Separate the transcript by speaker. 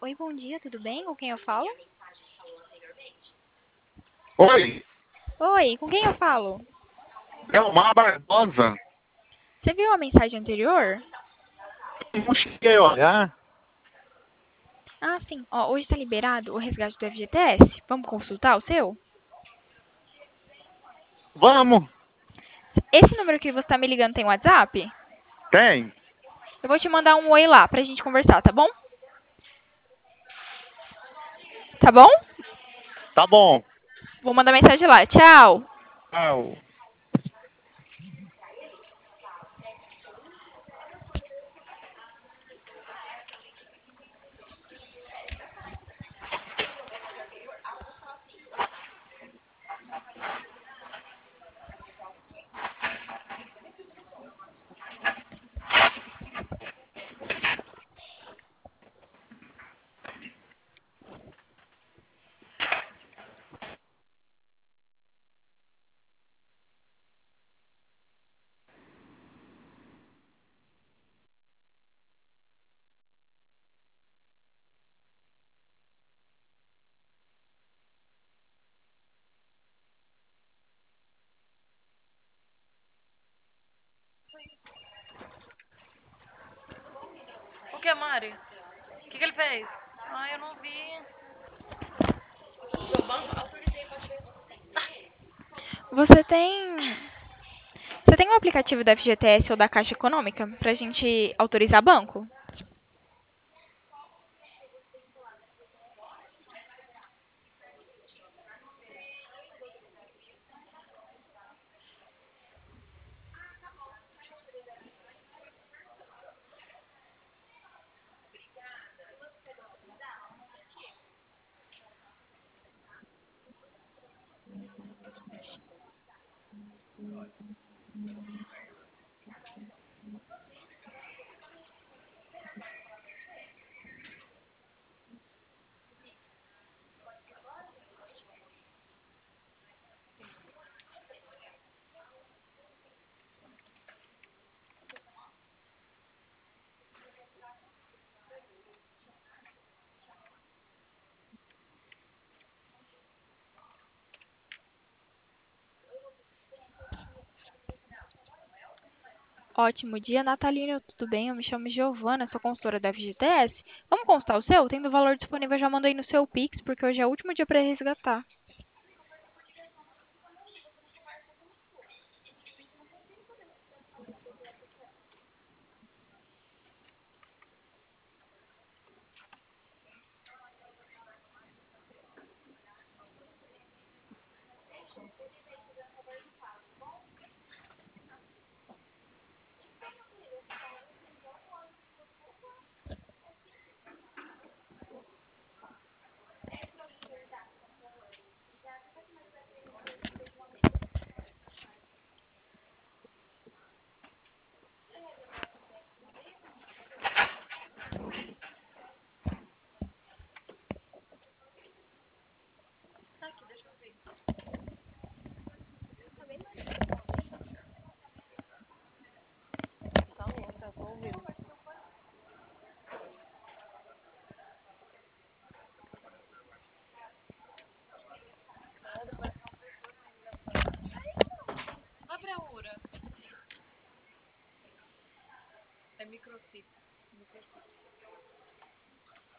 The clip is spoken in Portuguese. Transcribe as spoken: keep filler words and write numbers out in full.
Speaker 1: Oi, bom dia, tudo bem? Com quem eu falo?
Speaker 2: Oi,
Speaker 1: Oi, com quem eu falo?
Speaker 2: Elmar Barbosa.
Speaker 1: Você viu a mensagem anterior?
Speaker 2: Não cheguei a olhar.
Speaker 1: Ah, sim. Ó, hoje está liberado o resgate do F G T S. Vamos consultar o seu?
Speaker 2: Vamos,
Speaker 1: Esse número que você está me ligando tem WhatsApp?
Speaker 2: tem.
Speaker 1: Eu vou te mandar um oi lá pra gente conversar, tá bom? Tá bom?
Speaker 2: Tá bom.
Speaker 1: Vou mandar mensagem lá. Tchau.
Speaker 2: Tchau.
Speaker 3: O que, Mari? O que, que ele fez? Ah, eu não vi.
Speaker 1: Você tem. Você tem um aplicativo da F G T S ou da Caixa Econômica pra gente autorizar banco? Ótimo dia, Natalina. Tudo bem? Eu me chamo Giovana, sou consultora da F G T S. Vamos constar o seu? Tendo o valor disponível, eu já mandei no seu Pix, porque hoje é o último dia para resgatar.
Speaker 3: Tá louca, eu tô ouvindo. Abre a Ura. É microchip. Microchip.